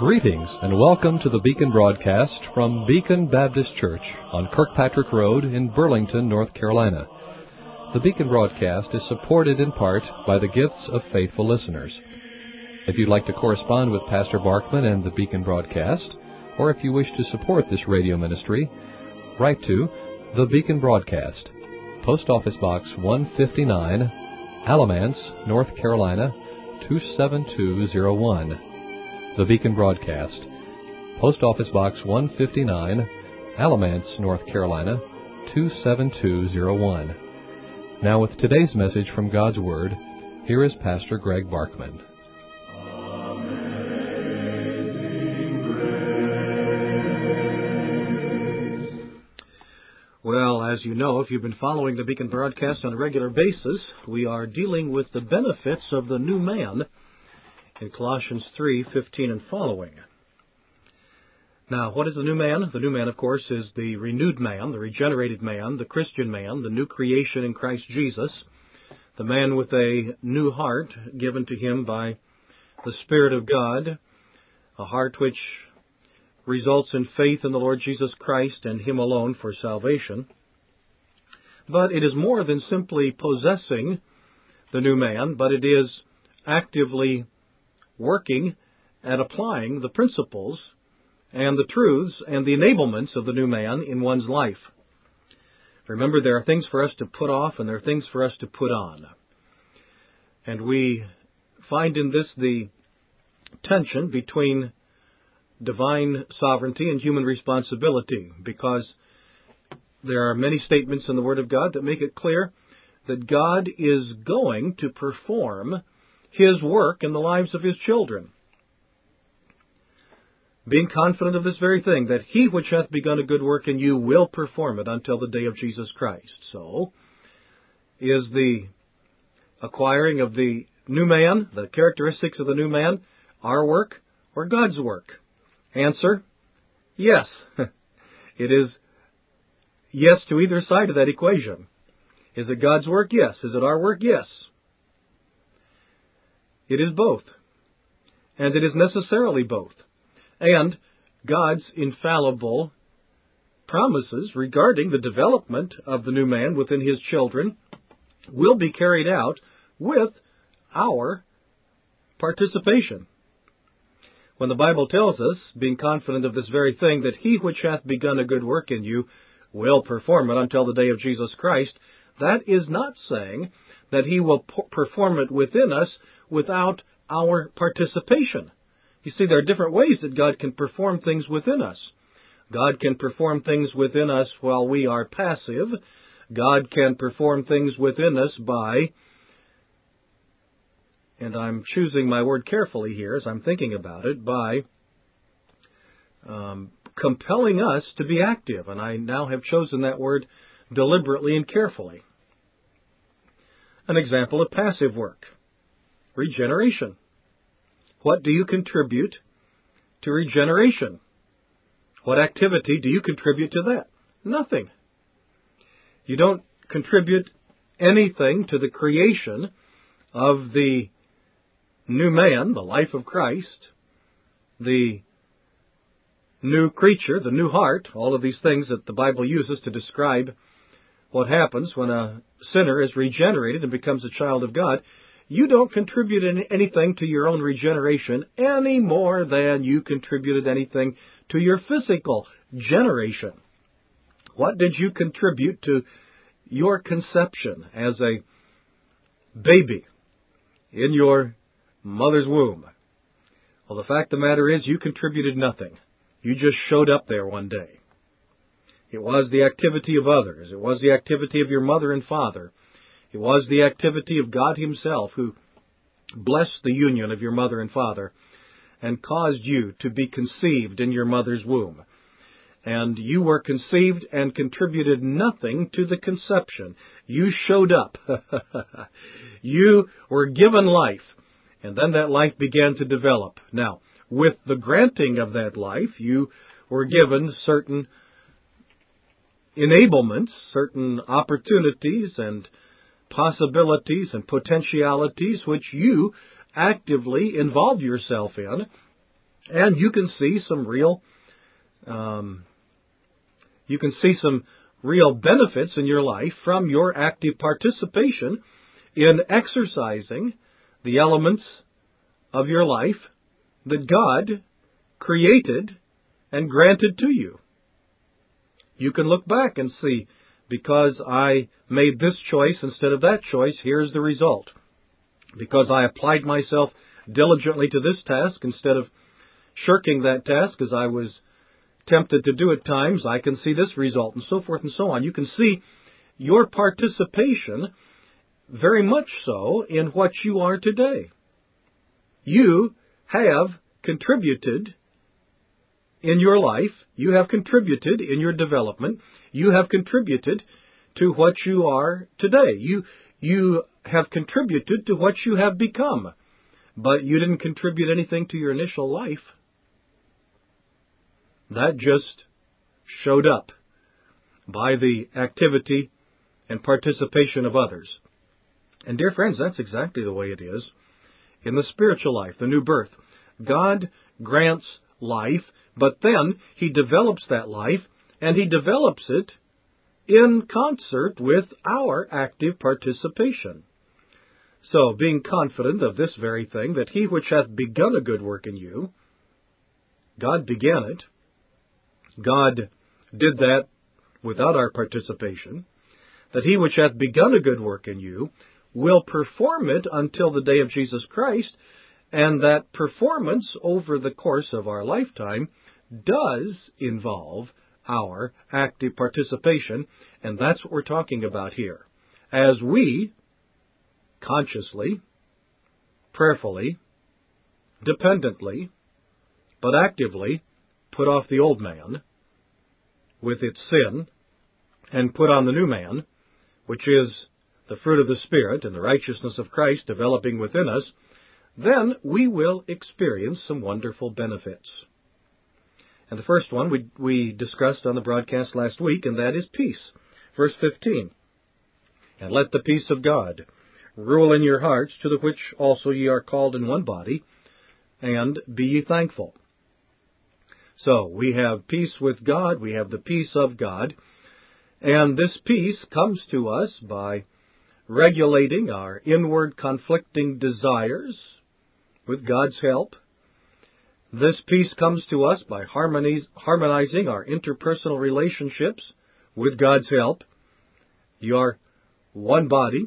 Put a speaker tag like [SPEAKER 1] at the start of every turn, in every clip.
[SPEAKER 1] Greetings and welcome to the Beacon broadcast from Beacon Baptist Church on Kirkpatrick Road in Burlington, North Carolina. The Beacon broadcast is supported in part by the gifts of faithful listeners. If you'd like to correspond with Pastor Barkman and the Beacon broadcast, or if you wish to support this radio ministry, write to The Beacon Broadcast, Post Office Box 159, Alamance, North Carolina 27201. The Beacon Broadcast, Post Office Box 159, Alamance, North Carolina 27201. Now with today's message from God's Word, here is Pastor Greg Barkman.
[SPEAKER 2] Well, as you know, if you've been following the Beacon broadcast on a regular basis, we are dealing with the benefits of the new man in Colossians 3:15 and following. Now, what is the new man? The new man, of course, is the renewed man, the regenerated man, the Christian man, the new creation in Christ Jesus, the man with a new heart given to him by the Spirit of God, a heart which results in faith in the Lord Jesus Christ and Him alone for salvation. But it is more than simply possessing the new man, but it is actively working at applying the principles and the truths and the enablements of the new man in one's life. Remember, there are things for us to put off and there are things for us to put on. And we find in this the tension between divine sovereignty and human responsibility, because there are many statements in the Word of God that make it clear that God is going to perform His work in the lives of His children. Being confident of this very thing, that He which hath begun a good work in you will perform it until the day of Jesus Christ. So, is the acquiring of the new man, the characteristics of the new man, our work or God's work? Answer, yes. It is yes to either side of that equation. Is it God's work? Yes. Is it our work? Yes. It is both. And it is necessarily both. And God's infallible promises regarding the development of the new man within His children will be carried out with our participation. When the Bible tells us, being confident of this very thing, that He which hath begun a good work in you will perform it until the day of Jesus Christ, that is not saying that He will perform it within us without our participation. You see, there are different ways that God can perform things within us. God can perform things within us while we are passive. God can perform things within us by, and I'm choosing my word carefully here as I'm thinking about it, by compelling us to be active. And I now have chosen that word deliberately and carefully. An example of passive work: regeneration. What do you contribute to regeneration? What activity do you contribute to that? Nothing. You don't contribute anything to the creation of the new man, the life of Christ, the new creature, the new heart, all of these things that the Bible uses to describe what happens when a sinner is regenerated and becomes a child of God. You don't contribute anything to your own regeneration any more than you contributed anything to your physical generation. What did you contribute to your conception as a baby in your mother's womb? Well, the fact of the matter is you contributed nothing. You just showed up there one day. It was the activity of others. It was the activity of your mother and father. It was the activity of God Himself who blessed the union of your mother and father and caused you to be conceived in your mother's womb. And you were conceived and contributed nothing to the conception. You showed up. You were given life, and then that life began to develop. Now, with the granting of that life, you were given certain enablements, certain opportunities and possibilities and potentialities which you actively involve yourself in And you can see some real benefits in your life from your active participation in exercising the elements of your life that God created and granted to you. You can look back and see, because I made this choice instead of that choice, here's the result. Because I applied myself diligently to this task instead of shirking that task as I was tempted to do at times, I can see this result, and so forth and so on. You can see your participation very much so in what you are today. You have contributed in your life. You have contributed in your development. You have contributed to what you are today. You have contributed to what you have become. But you didn't contribute anything to your initial life. That just showed up by the activity and participation of others. And dear friends, that's exactly the way it is in the spiritual life, the new birth. God grants life, but then He develops that life, and He develops it in concert with our active participation. So, being confident of this very thing, that He which hath begun a good work in you, God began it. God did that without our participation. That He which hath begun a good work in you will perform it until the day of Jesus Christ, and that performance over the course of our lifetime does involve our active participation, and that's what we're talking about here. As we consciously, prayerfully, dependently, but actively put off the old man with its sin and put on the new man, which is the fruit of the Spirit and the righteousness of Christ developing within us, then we will experience some wonderful benefits. And the first one we discussed on the broadcast last week, and that is peace. Verse 15, "And let the peace of God rule in your hearts, to the which also ye are called in one body, and be ye thankful." So, we have peace with God, we have the peace of God, and this peace comes to us by regulating our inward conflicting desires with God's help. This peace comes to us by harmonizing our interpersonal relationships with God's help. You are one body.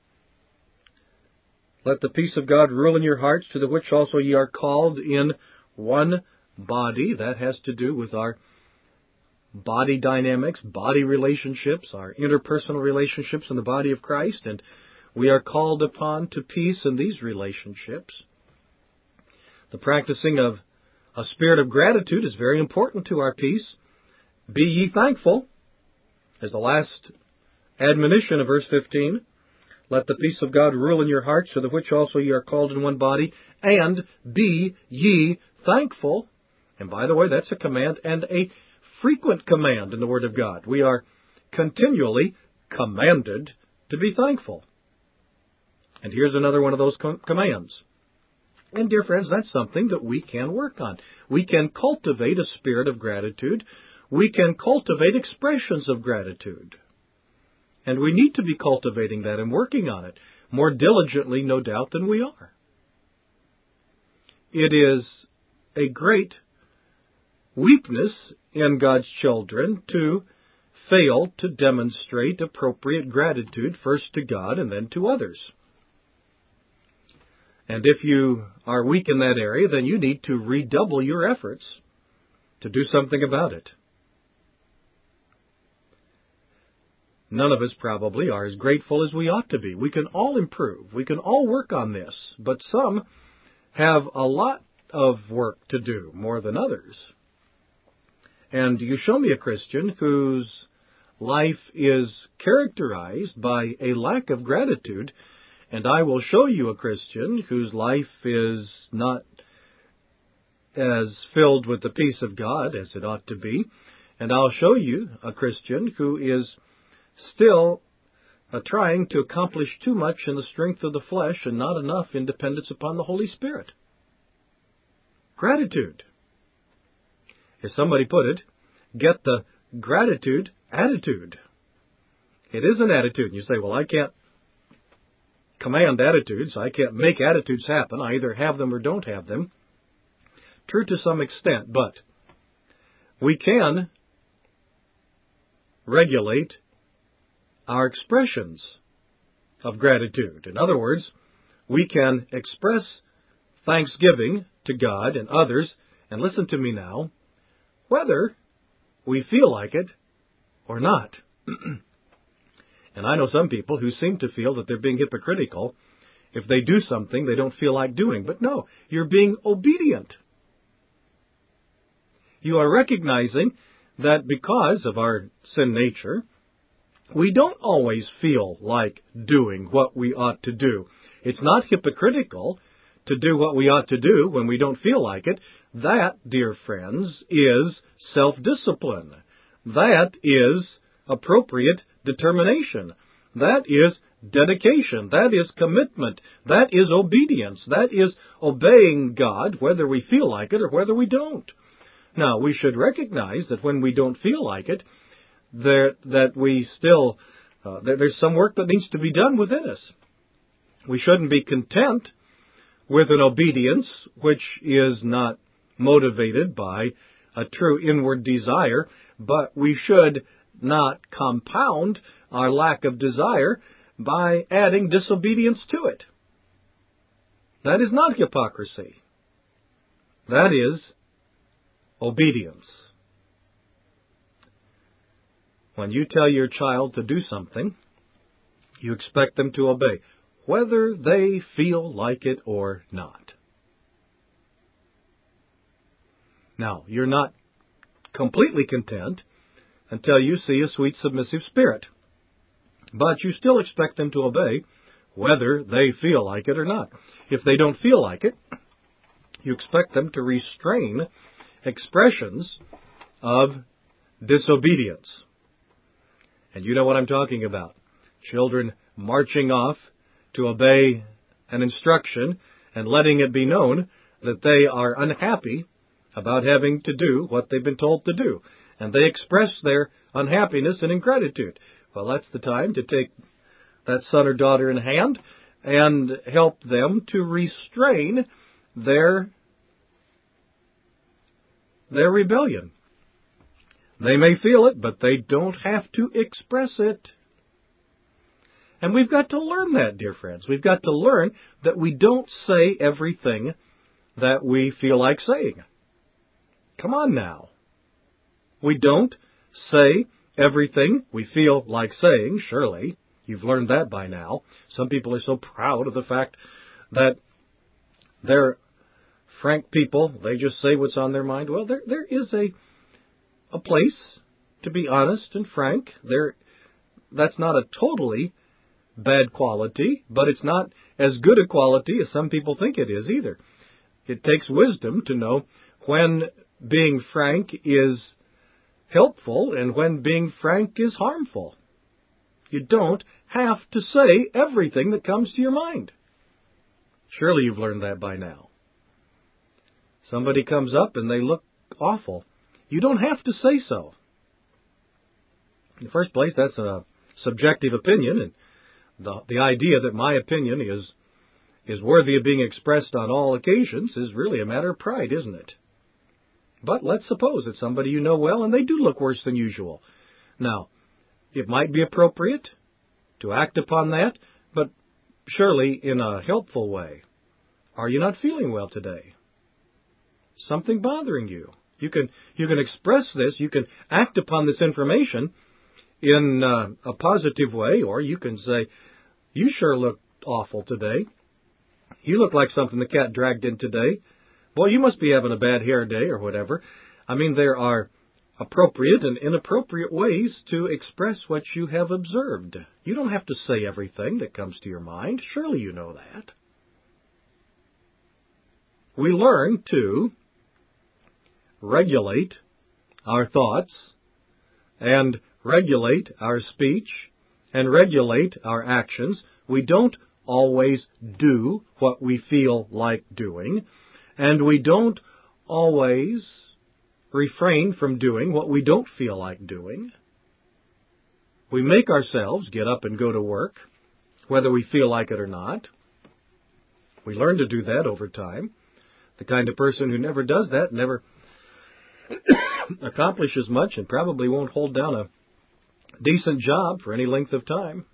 [SPEAKER 2] Let the peace of God rule in your hearts, to the which also ye are called in one body. That has to do with our body dynamics, body relationships, our interpersonal relationships in the body of Christ, and we are called upon to peace in these relationships. The practicing of a spirit of gratitude is very important to our peace. Be ye thankful, as the last admonition of verse 15. Let the peace of God rule in your hearts, to the which also ye are called in one body, and be ye thankful. And by the way, that's a command, and a frequent command in the Word of God. We are continually commanded to be thankful. And here's another one of those commands. And dear friends, that's something that we can work on. We can cultivate a spirit of gratitude. We can cultivate expressions of gratitude. And we need to be cultivating that and working on it more diligently, no doubt, than we are. It is a great weakness in God's children to fail to demonstrate appropriate gratitude, first to God and then to others. And if you are weak in that area, then you need to redouble your efforts to do something about it. None of us probably are as grateful as we ought to be. We can all improve. We can all work on this. But some have a lot of work to do, more than others. And you show me a Christian whose life is characterized by a lack of gratitude, and I will show you a Christian whose life is not as filled with the peace of God as it ought to be. And I'll show you a Christian who is still trying to accomplish too much in the strength of the flesh and not enough in dependence upon the Holy Spirit. gratitude. As somebody put it, get the gratitude attitude. It is an attitude. You say, well, I can't command attitudes. I can't make attitudes happen. I either have them or don't have them. True to some extent, but we can regulate our expressions of gratitude. In other words, we can express thanksgiving to God and others, and listen to me now, whether we feel like it or not. And I know some people who seem to feel that they're being hypocritical if they do something they don't feel like doing. But no, you're being obedient. You are recognizing that because of our sin nature, we don't always feel like doing what we ought to do. It's not hypocritical to do what we ought to do when we don't feel like it. That, dear friends, is self-discipline. That is appropriate determination. That is dedication. That is commitment. That is obedience. That is obeying God whether we feel like it or whether we don't. Now, we should recognize that when we don't feel like it, that we still, there's some work that needs to be done within us. We shouldn't be content with an obedience which is not motivated by a true inward desire, but we should not compound our lack of desire by adding disobedience to it. That is not hypocrisy. That is obedience. When you tell your child to do something, you expect them to obey, whether they feel like it or not. Now, you're not completely content until you see a sweet, submissive spirit. But you still expect them to obey, whether they feel like it or not. If they don't feel like it, you expect them to restrain expressions of disobedience. And you know what I'm talking about. Children marching off to obey an instruction and letting it be known that they are unhappy about having to do what they've been told to do. And they express their unhappiness and ingratitude. Well, that's the time to take that son or daughter in hand and help them to restrain their rebellion. They may feel it, but they don't have to express it. And we've got to learn that, dear friends. We've got to learn that we don't say everything that we feel like saying. Come on now. We don't say everything we feel like saying, surely. You've learned that by now. Some people are so proud of the fact that they're frank people. They just say what's on their mind. Well, there is a place to be honest and frank. That's not a totally bad quality, but it's not as good a quality as some people think it is either. It takes wisdom to know when being frank is helpful and when being frank is harmful. You don't have to say everything that comes to your mind. Surely you've learned that by now. Somebody comes up and they look awful. You don't have to say so. In the first place, that's a subjective opinion, and the idea that my opinion is worthy of being expressed on all occasions is really a matter of pride, isn't it? But let's suppose it's somebody you know well and they do look worse than usual. Now, it might be appropriate to act upon that, but surely in a helpful way. Are you not feeling well today? Something bothering you? You can express this, you can act upon this information in a positive way, or you can say, you sure look awful today. You look like something the cat dragged in today. Boy, you must be having a bad hair day or whatever. I mean, there are appropriate and inappropriate ways to express what you have observed. You don't have to say everything that comes to your mind. Surely you know that. We learn to regulate our thoughts and regulate our speech and regulate our actions. We don't always do what we feel like doing, and we don't always refrain from doing what we don't feel like doing. We make ourselves get up and go to work, whether we feel like it or not. We learn to do that over time. The kind of person who never does that never accomplishes much and probably won't hold down a decent job for any length of time.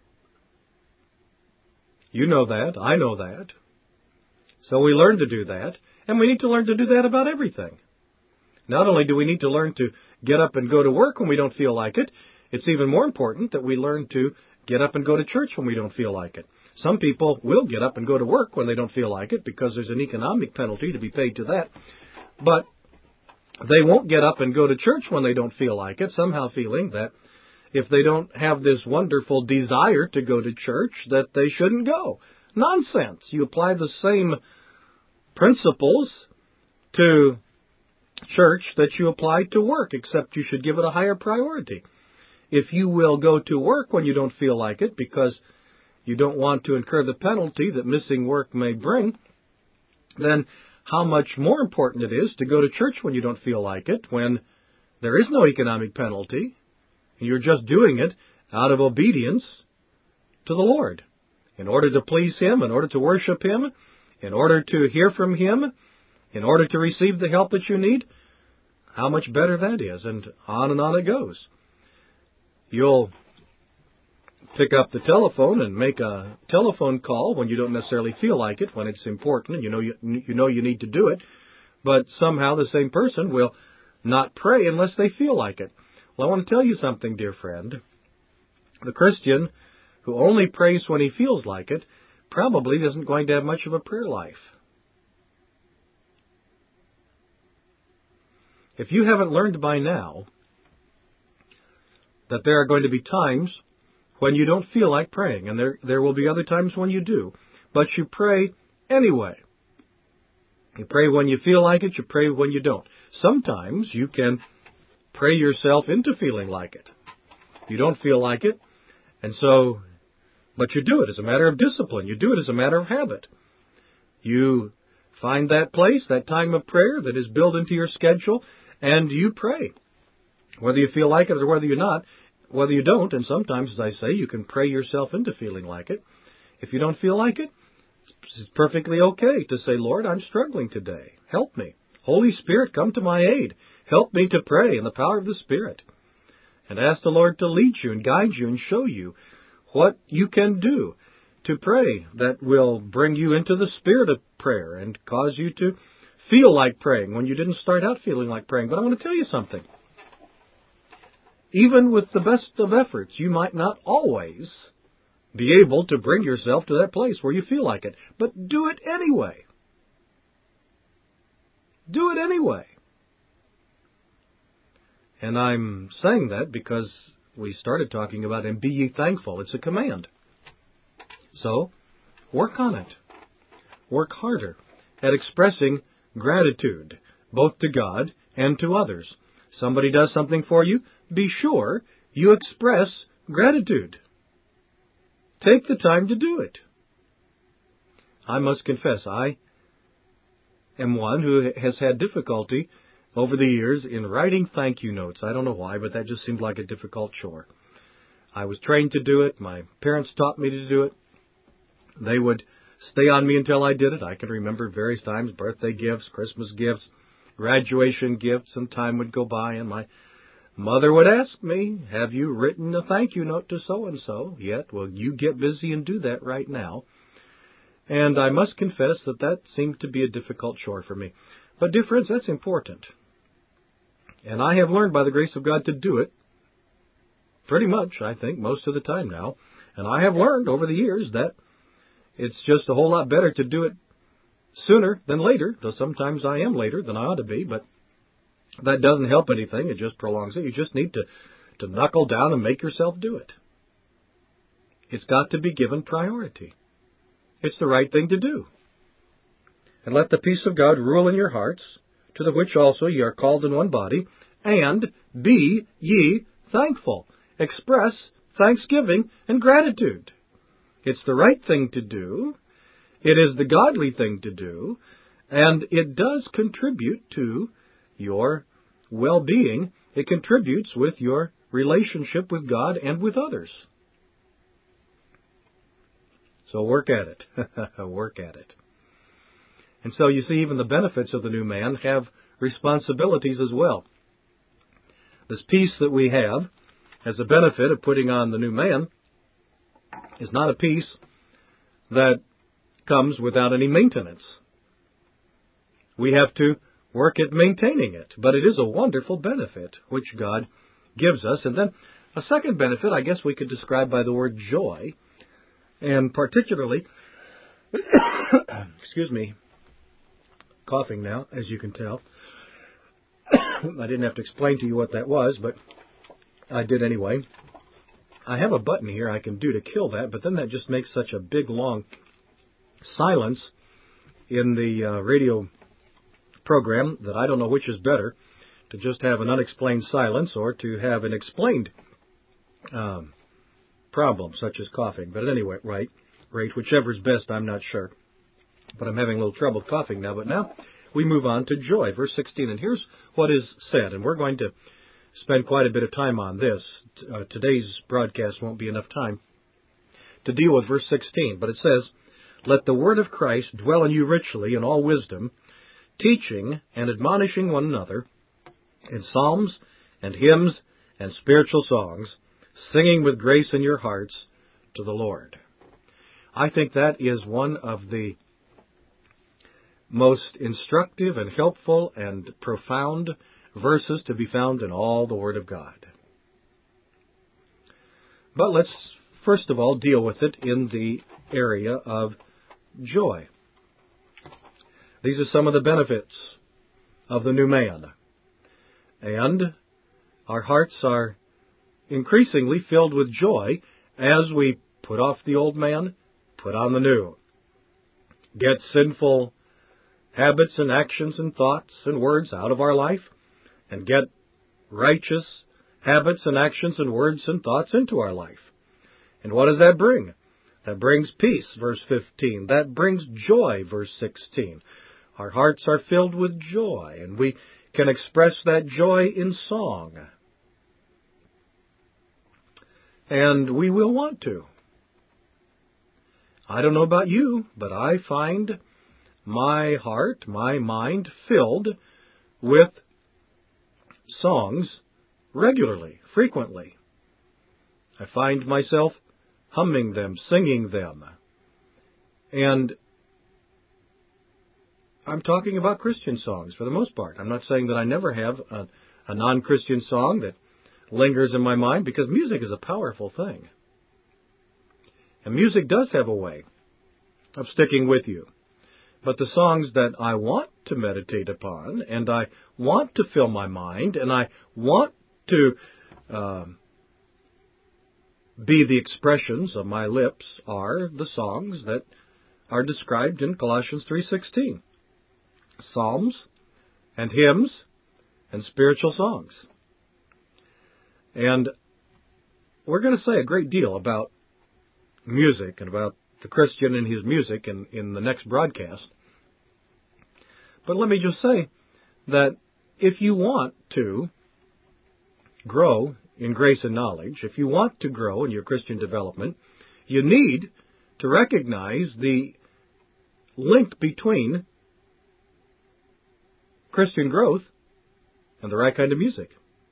[SPEAKER 2] You know that. I know that. So we learn to do that, and we need to learn to do that about everything. Not only do we need to learn to get up and go to work when we don't feel like it, it's even more important that we learn to get up and go to church when we don't feel like it. Some people will get up and go to work when they don't feel like it because there's an economic penalty to be paid to that. But they won't get up and go to church when they don't feel like it, somehow feeling that if they don't have this wonderful desire to go to church, that they shouldn't go. Nonsense. You apply the same principles to church that you apply to work, except you should give it a higher priority. If you will go to work when you don't feel like it because you don't want to incur the penalty that missing work may bring, then how much more important it is to go to church when you don't feel like it, when there is no economic penalty, and you're just doing it out of obedience to the Lord, in order to please Him, in order to worship Him, in order to hear from Him, in order to receive the help that you need. How much better that is, and on it goes. You'll pick up the telephone and make a telephone call when you don't necessarily feel like it, when it's important, and you know you need to do it, but somehow the same person will not pray unless they feel like it. Well, I want to tell you something, dear friend. The Christian who only prays when he feels like it probably isn't going to have much of a prayer life. If you haven't learned by now that there are going to be times when you don't feel like praying, and there will be other times when you do, but you pray anyway. You pray when you feel like it, you pray when you don't. Sometimes you can pray yourself into feeling like it. You don't feel like it, but you do it as a matter of discipline. You do it as a matter of habit. You find that place, that time of prayer that is built into your schedule, and you pray, whether you feel like it or whether you don't. And sometimes, as I say, you can pray yourself into feeling like it. If you don't feel like it, it's perfectly okay to say, Lord, I'm struggling today. Help me. Holy Spirit, come to my aid. Help me to pray in the power of the Spirit. And ask the Lord to lead you and guide you and show you what you can do to pray that will bring you into the spirit of prayer and cause you to feel like praying when you didn't start out feeling like praying. But I want to tell you something. Even with the best of efforts, you might not always be able to bring yourself to that place where you feel like it. But do it anyway. Do it anyway. And I'm saying that because we started talking about, and be ye thankful. It's a command. So, work on it. Work harder at expressing gratitude, both to God and to others. Somebody does something for you, be sure you express gratitude. Take the time to do it. I must confess, I am one who has had difficulty over the years in writing thank you notes. I don't know why, but that just seemed like a difficult chore. I was trained to do it. My parents taught me to do it. They would stay on me until I did it. I can remember various times, birthday gifts, Christmas gifts, graduation gifts, and time would go by, and my mother would ask me, have you written a thank you note to so-and-so yet? Well, you get busy and do that right now. And I must confess that seemed to be a difficult chore for me. But, dear friends, that's important. And I have learned by the grace of God to do it pretty much, I think, most of the time now. And I have learned over the years that it's just a whole lot better to do it sooner than later, though sometimes I am later than I ought to be, but that doesn't help anything. It just prolongs it. You just need to knuckle down and make yourself do it. It's got to be given priority. It's the right thing to do. And let the peace of God rule in your hearts, to the which also ye are called in one body, and be ye thankful. Express thanksgiving and gratitude. It's the right thing to do. It is the godly thing to do. And it does contribute to your well-being. It contributes with your relationship with God and with others. So work at it. Work at it. And so you see, even the benefits of the new man have responsibilities as well. This peace that we have as a benefit of putting on the new man is not a peace that comes without any maintenance. We have to work at maintaining it, but it is a wonderful benefit which God gives us. And then a second benefit, I guess we could describe by the word joy, and particularly, excuse me, coughing now, as you can tell. I didn't have to explain to you what that was, but I did anyway. I have a button here I can do to kill that, but then that just makes such a big, long silence in the radio program that I don't know which is better, to just have an unexplained silence or to have an explained problem, such as coughing. But anyway, right, whichever is best, I'm not sure. But I'm having a little trouble coughing now. But now we move on to joy, verse 16. And here's what is said, and we're going to spend quite a bit of time on this. Today's broadcast won't be enough time to deal with verse 16. But it says, "Let the word of Christ dwell in you richly in all wisdom, teaching and admonishing one another in psalms and hymns and spiritual songs, singing with grace in your hearts to the Lord." I think that is one of the most instructive and helpful and profound verses to be found in all the Word of God. But let's first of all deal with it in the area of joy. These are some of the benefits of the new man. And our hearts are increasingly filled with joy as we put off the old man, put on the new. Get sinful habits and actions and thoughts and words out of our life, and get righteous habits and actions and words and thoughts into our life. And what does that bring? That brings peace, verse 15. That brings joy, verse 16. Our hearts are filled with joy, and we can express that joy in song. And we will want to. I don't know about you, but I find my heart, my mind filled with songs regularly, frequently. I find myself humming them, singing them. And I'm talking about Christian songs for the most part. I'm not saying that I never have a non-Christian song that lingers in my mind, because music is a powerful thing. And music does have a way of sticking with you. But the songs that I want to meditate upon, and I want to fill my mind, and I want to be the expressions of my lips, are the songs that are described in Colossians 3:16. Psalms and hymns and spiritual songs. And we're going to say a great deal about music and about the Christian and his music in the next broadcast. But let me just say that if you want to grow in grace and knowledge, if you want to grow in your Christian development, you need to recognize the link between Christian growth and the right kind of music.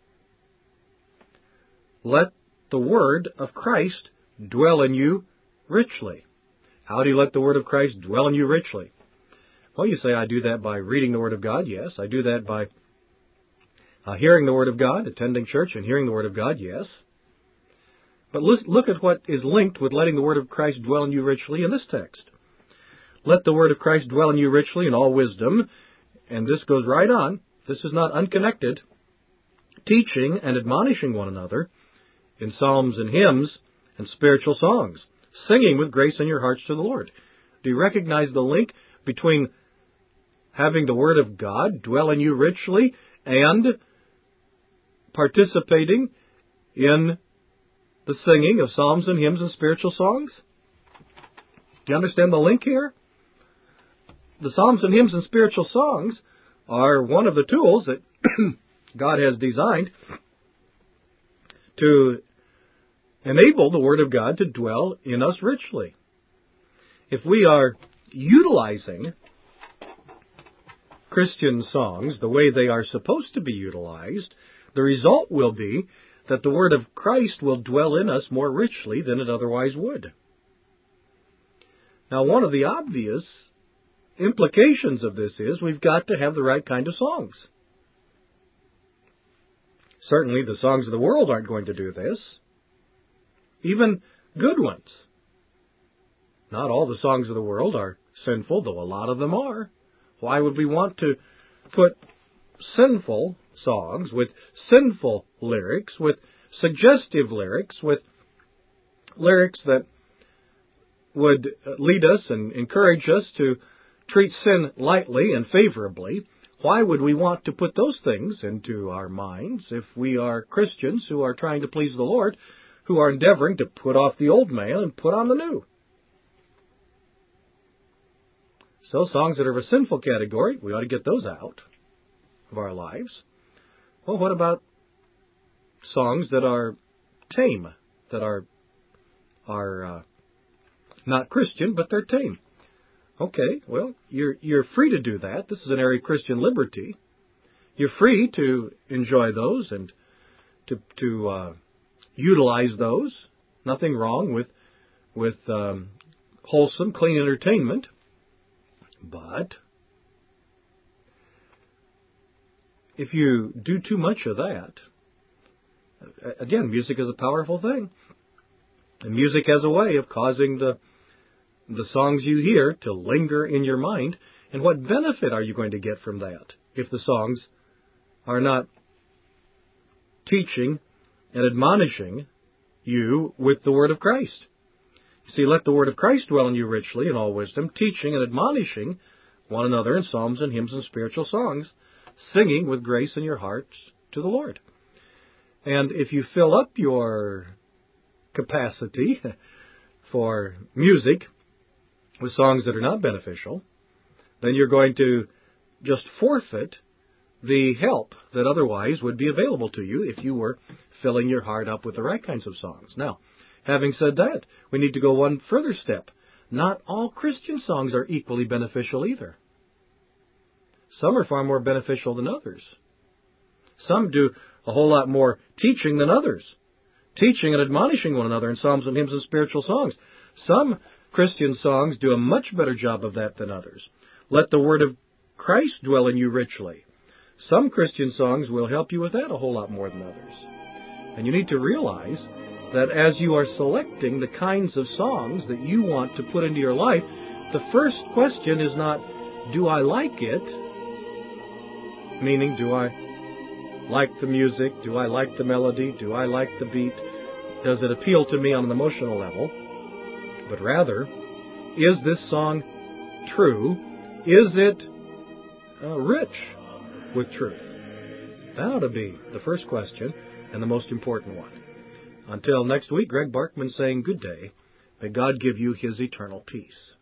[SPEAKER 2] Let the Word of Christ dwell in you richly. How do you let the Word of Christ dwell in you richly? Well, you say, I do that by reading the Word of God. Yes. I do that by hearing the Word of God, attending church and hearing the Word of God. Yes. But look at what is linked with letting the Word of Christ dwell in you richly in this text. Let the Word of Christ dwell in you richly in all wisdom. And this goes right on. This is not unconnected. Teaching and admonishing one another in psalms and hymns and spiritual songs, singing with grace in your hearts to the Lord. Do you recognize the link between having the Word of God dwell in you richly and participating in the singing of psalms and hymns and spiritual songs? Do you understand the link here? the psalms and hymns and spiritual songs are one of the tools that God has designed to enable the Word of God to dwell in us richly. If we are utilizing Christian songs the way they are supposed to be utilized, the result will be that the Word of Christ will dwell in us more richly than it otherwise would. Now, one of the obvious implications of this is we've got to have the right kind of songs. Certainly, the songs of the world aren't going to do this. Even good ones. Not all the songs of the world are sinful, though a lot of them are. Why would we want to put sinful songs with sinful lyrics, with suggestive lyrics, with lyrics that would lead us and encourage us to treat sin lightly and favorably? Why would we want to put those things into our minds if we are Christians who are trying to please the Lord, who are endeavoring to put off the old man and put on the new? So songs that are of a sinful category, we ought to get those out of our lives. Well, what about songs that are tame, that are not Christian, but they're tame? Okay, well, you're free to do that. This is an area of Christian liberty. You're free to enjoy those and to utilize those. Nothing wrong with wholesome, clean entertainment. But if you do too much of that, again, music is a powerful thing. And music has a way of causing the songs you hear to linger in your mind. And what benefit are you going to get from that if the songs are not teaching and admonishing you with the Word of Christ? See, let the Word of Christ dwell in you richly in all wisdom, teaching and admonishing one another in psalms and hymns and spiritual songs, singing with grace in your hearts to the Lord. And if you fill up your capacity for music with songs that are not beneficial, then you're going to just forfeit the help that otherwise would be available to you if you were filling your heart up with the right kinds of songs. Now, having said that, we need to go one further step. Not all Christian songs are equally beneficial either. Some are far more beneficial than others. Some do a whole lot more teaching than others. Teaching and admonishing one another in psalms and hymns and spiritual songs. Some Christian songs do a much better job of that than others. Let the Word of Christ dwell in you richly. Some Christian songs will help you with that a whole lot more than others. And you need to realize that as you are selecting the kinds of songs that you want to put into your life, the first question is not, do I like it? Meaning, do I like the music? Do I like the melody? Do I like the beat? Does it appeal to me on an emotional level? But rather, is this song true? Is it rich with truth? That ought to be the first question and the most important one. Until next week, Greg Barkman saying good day. May God give you His eternal peace.